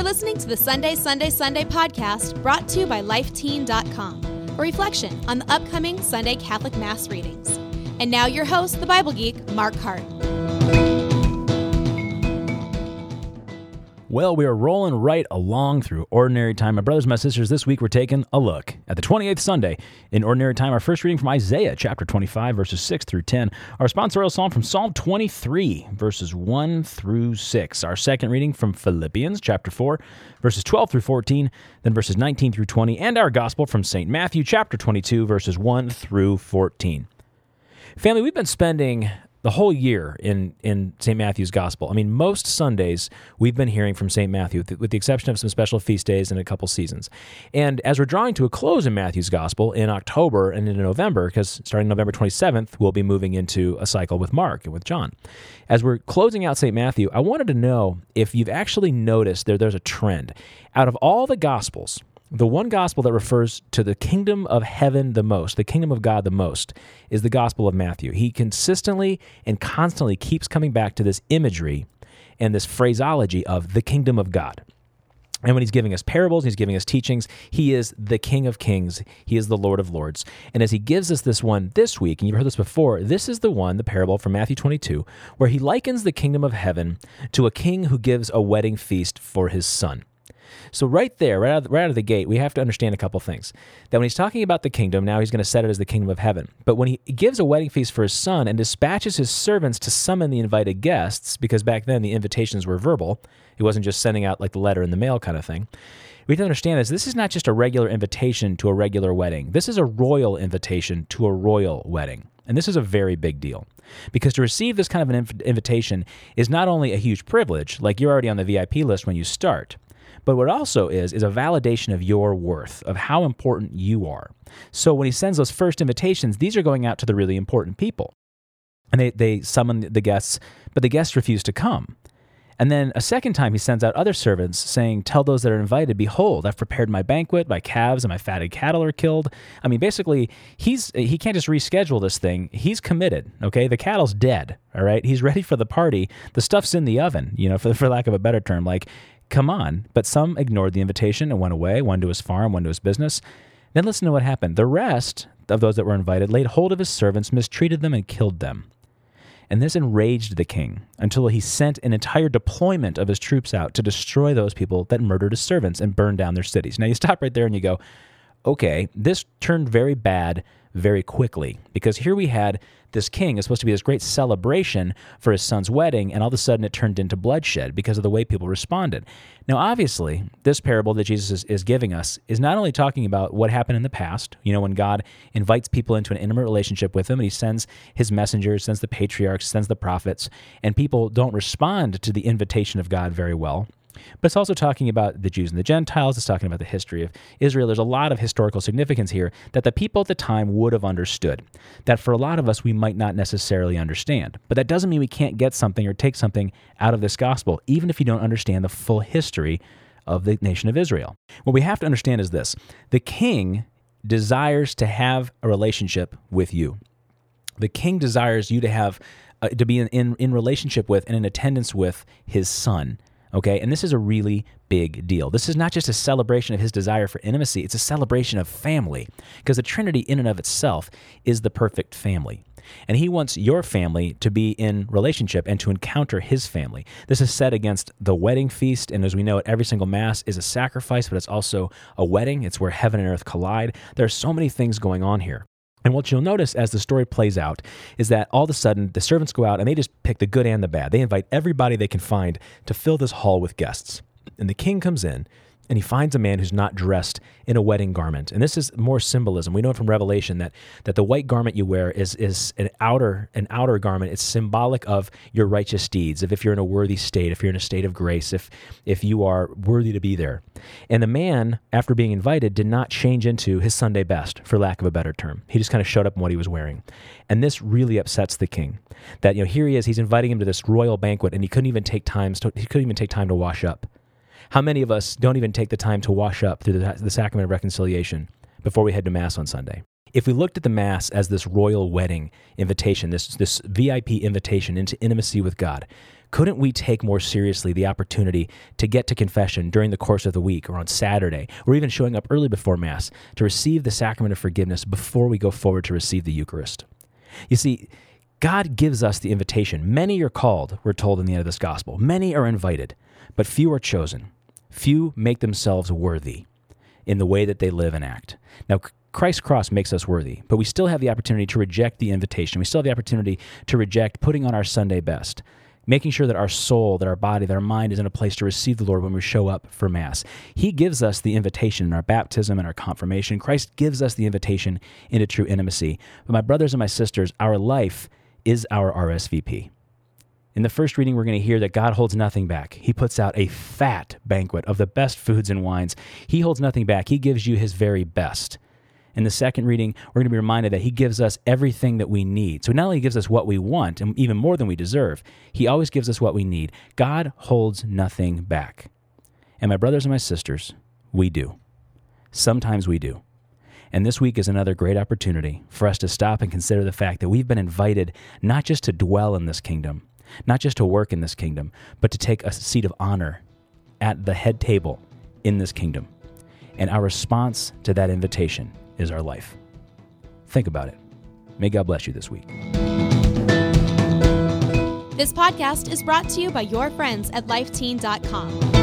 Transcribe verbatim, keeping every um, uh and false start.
You're listening to the Sunday, Sunday, Sunday podcast brought to you by life teen dot com, a reflection on the upcoming Sunday Catholic Mass readings. And now your host, the Bible geek, Mark Hart. Well, we are rolling right along through Ordinary Time. My brothers and my sisters, this week we're taking a look at the twenty-eighth Sunday in Ordinary Time. Our first reading from Isaiah chapter twenty-five, verses six through ten. Our sponsorial psalm from Psalm twenty-three, verses one through six. Our second reading from Philippians chapter four, verses twelve through fourteen, then verses nineteen through twenty, and our gospel from Saint Matthew chapter twenty-two, verses one through fourteen. Family, we've been spending the whole year in, in Saint Matthew's Gospel. I mean, most Sundays we've been hearing from Saint Matthew, with the exception of some special feast days and a couple seasons. And as we're drawing to a close in Matthew's Gospel in October and into November, because starting November twenty-seventh, we'll be moving into a cycle with Mark and with John. As we're closing out Saint Matthew, I wanted to know if you've actually noticed there, there's a trend. Out of all the Gospels, the one gospel that refers to the kingdom of heaven the most, the kingdom of God the most, is the Gospel of Matthew. He consistently and constantly keeps coming back to this imagery and this phraseology of the kingdom of God. And when he's giving us parables, he's giving us teachings, he is the King of Kings, he is the Lord of Lords. And as he gives us this one this week, and you've heard this before, this is the one, the parable from Matthew twenty-two, where he likens the kingdom of heaven to a king who gives a wedding feast for his son. So right there, right out, right out of the gate, we have to understand a couple things. That when he's talking about the kingdom, now he's going to set it as the kingdom of heaven. But when he gives a wedding feast for his son and dispatches his servants to summon the invited guests, because back then the invitations were verbal, he wasn't just sending out like the letter in the mail kind of thing, we have to understand this. This is not just a regular invitation to a regular wedding. This is a royal invitation to a royal wedding. And this is a very big deal, because to receive this kind of an inv- invitation is not only a huge privilege, like you're already on the V I P list when you start, but what also is, is a validation of your worth, of how important you are. So when he sends those first invitations, these are going out to the really important people. And they, they summon the guests, but the guests refuse to come. And then a second time he sends out other servants saying, tell those that are invited, behold, I've prepared my banquet, my calves and my fatted cattle are killed. I mean, basically, he's he can't just reschedule this thing. He's committed, okay? The cattle's dead, all right? He's ready for the party. The stuff's in the oven, you know, for, for lack of a better term. Like, come on. But some ignored the invitation and went away, one to his farm, one to his business. Then listen to what happened. The rest of those that were invited laid hold of his servants, mistreated them, and killed them. And this enraged the king until he sent an entire deployment of his troops out to destroy those people that murdered his servants and burned down their cities. Now you stop right there and you go, okay, this turned very bad very quickly, because here we had this king is supposed to be this great celebration for his son's wedding, and all of a sudden it turned into bloodshed because of the way people responded. Now, obviously, this parable that Jesus is, is giving us is not only talking about what happened in the past, you know, when God invites people into an intimate relationship with him, and he sends his messengers, sends the patriarchs, sends the prophets, and people don't respond to the invitation of God very well. But it's also talking about the Jews and the Gentiles. It's talking about the history of Israel. There's a lot of historical significance here that the people at the time would have understood, that for a lot of us we might not necessarily understand. But that doesn't mean we can't get something or take something out of this gospel, even if you don't understand the full history of the nation of Israel. What we have to understand is this. The king desires to have a relationship with you. The king desires you to have, uh, to be in, in, in relationship with and in attendance with his son. Okay, and this is a really big deal. This is not just a celebration of his desire for intimacy, it's a celebration of family, because the Trinity in and of itself is the perfect family. And he wants your family to be in relationship and to encounter his family. This is set against the wedding feast, and as we know it, every single Mass is a sacrifice, but it's also a wedding. It's where heaven and earth collide. There are so many things going on here. And what you'll notice as the story plays out is that all of a sudden the servants go out and they just pick the good and the bad. They invite everybody they can find to fill this hall with guests. And the king comes in and he finds a man who's not dressed in a wedding garment. And this is more symbolism. We know from Revelation that that the white garment you wear is is an outer an outer garment. It's symbolic of your righteous deeds, of if you're in a worthy state, if you're in a state of grace, if if you are worthy to be there. And the man, after being invited, did not change into his Sunday best, for lack of a better term. He just kind of showed up in what he was wearing. And this really upsets the king. That, you know, here he is, he's inviting him to this royal banquet, and he couldn't even take time to, he couldn't even take time to wash up. How many of us don't even take the time to wash up through the, the sacrament of reconciliation before we head to Mass on Sunday? If we looked at the Mass as this royal wedding invitation, this, this V I P invitation into intimacy with God, couldn't we take more seriously the opportunity to get to confession during the course of the week or on Saturday, or even showing up early before Mass to receive the sacrament of forgiveness before we go forward to receive the Eucharist? You see, God gives us the invitation. Many are called, we're told in the end of this gospel. Many are invited, but few are chosen. Few make themselves worthy in the way that they live and act. Now, Christ's cross makes us worthy, but we still have the opportunity to reject the invitation. We still have the opportunity to reject putting on our Sunday best, making sure that our soul, that our body, that our mind is in a place to receive the Lord when we show up for Mass. He gives us the invitation in our baptism and our confirmation. Christ gives us the invitation into true intimacy. But my brothers and my sisters, our life is our R S V P. In the first reading, we're going to hear that God holds nothing back. He puts out a fat banquet of the best foods and wines. He holds nothing back. He gives you his very best. In the second reading, we're going to be reminded that he gives us everything that we need. So not only gives us what we want, and even more than we deserve, he always gives us what we need. God holds nothing back. And my brothers and my sisters, we do. Sometimes we do. And this week is another great opportunity for us to stop and consider the fact that we've been invited not just to dwell in this kingdom, not just to work in this kingdom, but to take a seat of honor at the head table in this kingdom. And our response to that invitation is our life. Think about it. May God bless you this week. This podcast is brought to you by your friends at life teen dot com.